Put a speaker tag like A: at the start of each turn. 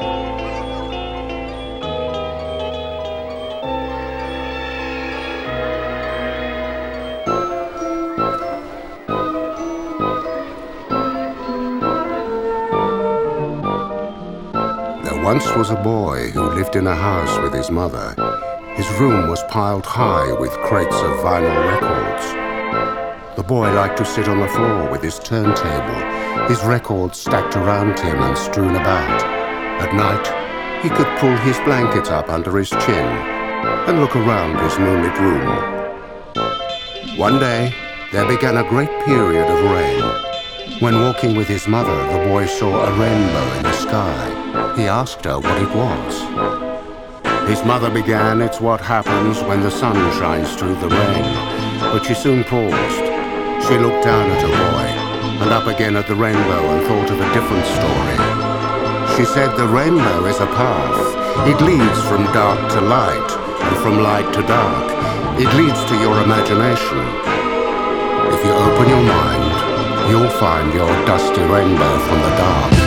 A: Once was a boy who lived in a house with his mother. His room was piled high with crates of vinyl records. The boy liked to sit on the floor with his turntable, his records stacked around him and strewn about. At night, he could pull his blankets up under his chin and look around his moonlit room. One day, there began a great period of rain. When walking with his mother, the boy saw a rainbow in the sky. He asked her what it was. His mother began, "It's what happens when the sun shines through the rain." But she soon paused. She looked down at her boy and up again at the rainbow and thought of a different story. She said, "The rainbow is a path. It leads from dark to light and from light to dark. It leads to your imagination. If you open your mind, you'll find your dusty rainbow from the dark."